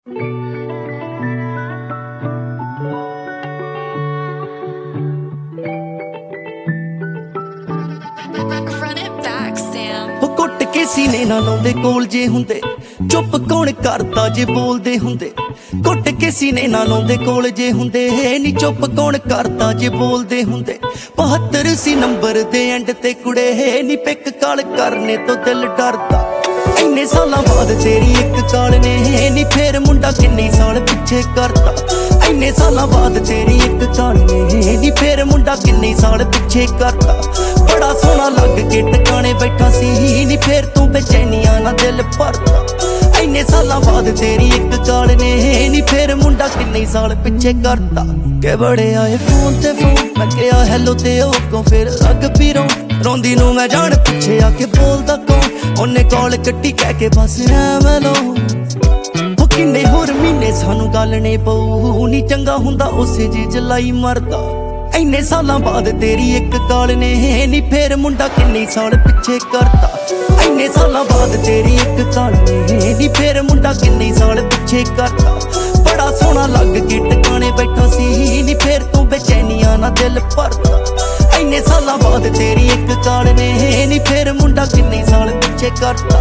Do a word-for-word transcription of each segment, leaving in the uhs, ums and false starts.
ਉਹ ਕੁੱਟ ਕੇ ਸੀਨੇ ਨਾਲ ਲਾਉਂਦੇ ਕੋਲ ਜੇ ਹੁੰਦੇ, ਚੁੱਪ ਕੌਣ ਕਰਦਾ ਜੇ ਬੋਲਦੇ ਹੁੰਦੇ। ਕੁੱਟ ਕੇ ਸੀਨੇ ਨਾਲ ਲਾਉਂਦੇ ਕੋਲ ਜੇ ਹੁੰਦੇ, ਨੀ ਚੁੱਪ ਕੌਣ ਕਰਦਾ ਜੇ ਬੋਲਦੇ ਹੁੰਦੇ। ਬਹੱਤਰ ਸੀ ਨੰਬਰ ਦੇ ਐਂਡ ਤੇ ਕੁੜੇ, ਨੀ ਪਿੱਕ ਕਾਲ ਕਰਨੇ ਤੋਂ ਦਿਲ ਡਰਦਾ। ਇੰਨੇ ਸਾਲਾਂ ਬਾਅਦ ਤੇਰੀ ਇੱਕ ਕਾਲ ਨੇ, ਨੀ ਫੇਰ ਮੁੰਡਾ ਕਿੰਨੇ ਸਾਲ ਪਿੱਛੇ ਕਰਦਾ। ਇੰਨੇ ਸਾਲਾਂ ਬਾਅਦ ਤੇਰੀ ਇੱਕ ਕਾਲ ਨੇ, ਨੀ ਫੇਰ ਮੁੰਡਾ ਕਿੰਨੇ ਸਾਲ ਪਿੱਛੇ ਕਰਦਾ। ਬੜਾ ਸੋਹਣਾ ਲੱਗ ਕੇ ਟਿਕਾਣੇ ਬੈਠਾ ਸੀ, ਨੀ ਫੇਰ ਤੂੰ ਬੇਚੈਨੀਆਂ ਨਾਲ ਦਿਲ ਭਰਦਾ। ਇੰਨੇ ਸਾਲਾਂ ਬਾਅਦ ਤੇਰੀ ਇੱਕ ਕਾਲ ਨੇ, ਨੀ ਫੇਰ ਮੁੰਡਾ ਕਿੰਨੇ ਸਾਲ ਪਿੱਛੇ ਕਰਦਾ। ਕਿ ਬੜੇ ਆਏ ਫੋਨ ਤੇ ਫੋਨ, ਮੈਂ ਕਿਹਾ ਹੈਲੋ ਤੇ ਉਹ ਕੋ ਫੇਰ ਲੱਗ ਪੀ ਰੋ। ਰੋਂਦੀ ਨੂੰ ਮੈਂ ਜਾਣ ਪਿੱਛੇ ਆ ਕੇ ਬੋਲਦਾ ਕੌਣ, ਉਹਨੇ ਕਾਲ ਕੱਟੀ ਕਹਿ ਕੇ ਬਸ ਐਵੇਂ ਲੋ। ਉਹ ਕਿੰਨੇ ਹੋਰ ਮਹੀਨੇ ਸਾਨੂੰ ਗੱਲ ਨੇ ਪਊ, ਨੀ ਚੰਗਾ ਹੁੰਦਾ ਉਸੇ ਜੀ ਜਲਾਈ ਮਰਦਾ। ਇੰਨੇ ਸਾਲਾਂ ਬਾਅਦ ਤੇਰੀ ਇੱਕ ਕਾਲ ਨੇ, ਨੀ ਫੇਰ ਮੁੰਡਾ ਕਿੰਨੇ ਸਾਲ ਪਿੱਛੇ ਕਰਦਾ। ਇੰਨੇ ਸਾਲਾਂ ਬਾਅਦ ਤੇਰੀ ਇੱਕ ਕਾਲ ਨੇ, ਨੀ ਫੇਰ ਮੁੰਡਾ ਕਿੰਨੇ ਸਾਲ ਪਿੱਛੇ ਕਰਦਾ। ਬੜਾ ਸੋਹਣਾ ਲੱਗ ਕੇ ਟਿਕਾਣੇ ਬੈਠਾ ਸੀ, ਨੀ ਫੇਰ ਤੂੰ ਬੇਚੈਨੀਆਂ ਨਾਲ ਦਿਲ ਭਰਦਾ। ਇੰਨੇ ਸਾਲਾਂ ਬਾਅਦ ਤੇਰੀ ਇੱਕ ਕਾਲ ਨੇ, ਨੀ ਫੇਰ ਮੁੰਡਾ ਕਿੰਨੇ ਸਾਲ ਪਿੱਛੇ ਕਰਦਾ।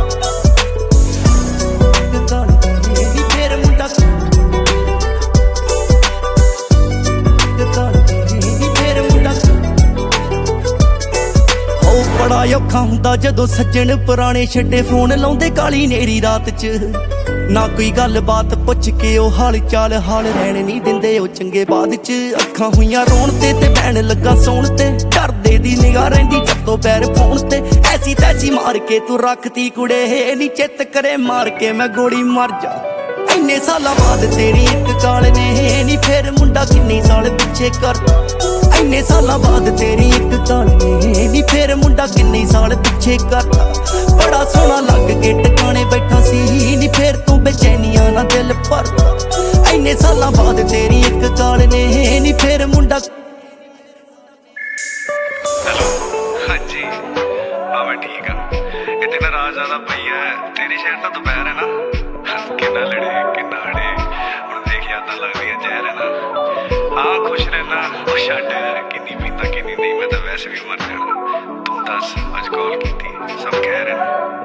ਬੜਾ ਔਖਾ ਹੁੰਦਾ ਜਦੋਂ ਸੱਜਣ ਪੁਰਾਣੇ ਛੱਡੇ ਫੋਨ ਲਾਉਂਦੇ ਕਾਲੀ ਨੇਰੀ ਰਾਤ ਚ। ਨਾ ਕੋਈ ਗੱਲ ਬਾਤ ਪੁੱਛ ਕੇ ਉਹ ਹਾਲ ਚਾਲ ਹਾਲ ਰਹਿਣ ਨਹੀਂ ਦਿੰਦੇ ਉਹ ਚੰਗੇ ਬਾਅਦ ਚ। ਅੱਖਾਂ ਹੋਈਆਂ ਰੋਣ ਤੇ ਤੇ ਬਹਿਣ ਲੱਗਾ ਸੌਣ ਤੇ, ਡਰਦੇ ਦੀ ਨਿਗਾਹ ਰਹਿੰਦੀ ਜੱਤੋਂ ਪੈਰ ਫੋਨ ਤੇ। ਐਸੀ ਤੈਸੀ ਮਾਰ ਕੇ ਤੂੰ ਰੱਖਤੀ ਕੁੜੇ, ਨੀ ਚਿੱਤ ਕਰੇ ਮਾਰ ਕੇ ਮੈਂ ਗੋਲੀ ਮਰ ਜਾ। ਇੰਨੇ ਸਾਲਾਂ ਬਾਅਦ ਤੇਰੀ ਇੱਕ ਕਾਲ ਨੇ, ਨੀ ਫੇਰ ਮੁੰਡਾ ਕਿੰਨੇ ਸਾਲ ਪਿੱਛੇ ਕਰਦਾ। ਇੰਨੇ ਸਾਲਾਂ ਬਾਅਦ ਤੇਰੀ ਇੱਕ ਕਾਲ ਨੇ, ਨੀ ਫੇਰ ਮੁੰਡਾ ਕਿੰਨੇ ਸਾਲ ਪਿੱਛੇ ਕਰਦਾ। ਬੜਾ ਸੋਹਣਾ ਲੱਗ ਕੇ ਟਿਕਾਣੇ ਬੈਠਾ ਸੀ, ਨੀ ਫੇਰ ਤੂੰ ਬੇਚੈਨੀਆਂ ਨਾਲ ਦਿਲ ਭਰਦਾ। ਇੰਨੇ ਸਾਲਾਂ ਬਾਅਦ ਤੇਰੀ ਇੱਕ ਕਾਲ ਨੇ, ਨੀ ਫੇਰ ਮੁੰਡਾ। ਹੈਲੋ ਹਾਂਜੀ ਹਾਂ ਮੈਂ ਠੀਕ ਆ। ਇੱਥੇ ਨਾਰਾਜ਼ ਜ਼ਿਆਦਾ ਪਈ ਹੈ, ਤੇਰੇ ਸ਼ਹਿਰ ਤਾਂ ਦੁਪਹਿਰ ਹੈ ਨਾ। ਕਿੰਨਾ ਲੜੇ ਕਿੰਨਾ ਅੜੇ, ਹੁਣ ਦੇਖ ਯਾਦਾਂ ਲੱਗਦੀਆਂ ਜ਼ਹਿਰ ਹੈ ਨਾ। ਹਾਂ ਖੁਸ਼ ਰਹਿਣਾ ਉਹ ਛੱਡ, ਕਿੰਨੀ ਪੀਂਦਾ ਕਿੰਨੀ ਨਹੀਂ, ਮੈਂ ਤਾਂ ਵੈਸੇ ਵੀ ਮਰ ਜਾਣਾ। ਤੂੰ ਦੱਸ ਅੱਜ ਕਾਲ ਕੀਤੀ, ਸਭ ਖੈਰ ਹੈ ਨਾ।